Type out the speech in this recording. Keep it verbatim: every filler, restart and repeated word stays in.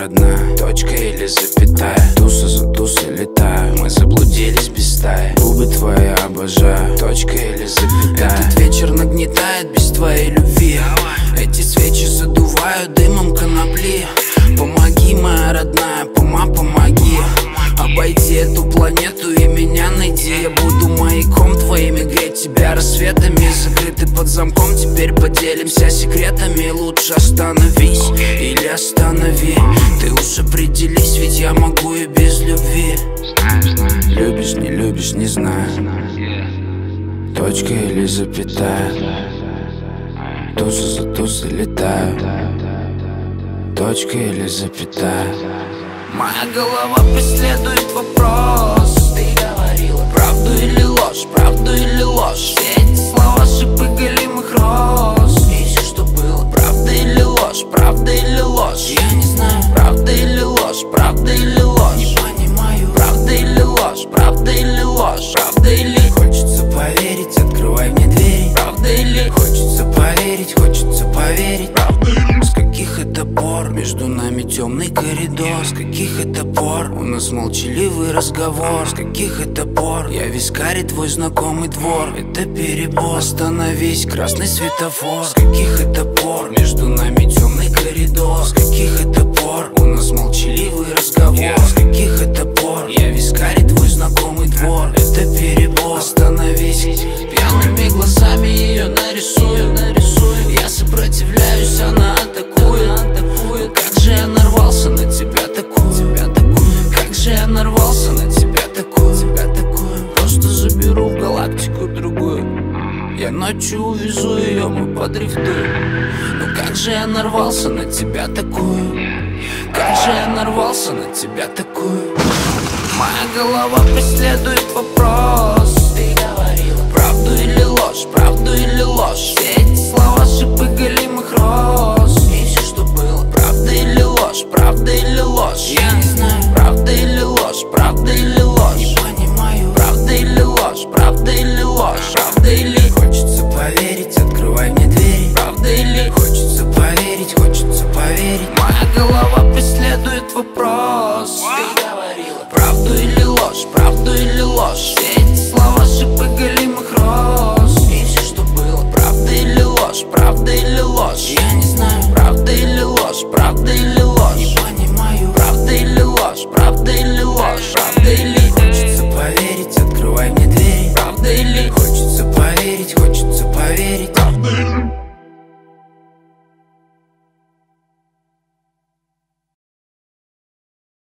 родная, точка или запятая. Туса за тусой летаю, мы заблудились без стаи. Губы твои обожаю, точка или запятая. Этот вечер нагнетает без твоей любви. Эти свечи задувают дымом конопли. Помоги, моя родная, пома, помоги. Обойди эту планету и меня найди. Я буду маяком твоими, греть тебя рассветами. Закрыты под замком, теперь поделимся секретами. Лучше остановись или останови. Ты уж определись, ведь я могу и без любви. Любишь, не любишь, не знаю, точка или запятая. Туса за тусой летаю, точка или запятая. Моя голова преследует вопрос. Ты говорила правду или ложь, правду или ложь. Все эти слова шипы голимых роз. И все, что было, правда или ложь, правда или ложь. Я не знаю, правда или ложь, правда или ложь. Не понимаю, правда или ложь, правда или ложь. Правда или хочется поверить, открывай мне двери. Правда или хочется поверить, хочется поверить. Правда или с каких это пор между нами темный коридор? С каких это пор у нас молчаливый разговор? С каких это пор я вискарь твой знакомый двор? Это перебор, остановись, красный светофор. С каких это пор между нами темный коридор? С каких это пор у нас молчаливый разговор? С каких это пор я вискарь твой знакомый двор? Это перебор, остановись. Пьяными глазами ее нарисую, нарисую. Я сопротивляюсь, она атакует, атакует. Как же я нарвался на тебя такую, тебя такую. Как же я нарвался на тебя такую, тебя такую. Просто заберу в галактику другую. Я ночью увезу ее, мы подрифтуем. Ну как же я нарвался на тебя такую. Как же я нарвался на тебя такую. Моя голова преследует вопрос. Ты говорила правду или ложь, правду или ложь. Все эти слова шипы голимых роз. И все, что было, правда или ложь, правда или ложь. Я не знаю, правда или ложь, правда или ложь. Не понимаю, правда или ложь, правда или ложь. Правда или хочется поверить, открывай мне двери. Правда или хочется поверить, хочется поверить. Моя голова преследует вопрос. Ты говорила правду или ложь, правду или ложь. Все эти слова шипы голимых роз. И все, что было, правда или ложь, правда или ложь. Я не знаю, правда или ложь, правда или ложь. Не понимаю, правда или ложь, правда или ложь. Правда или хочется поверить, открывай мне двери. Правда или хочется поверить, хочется поверить.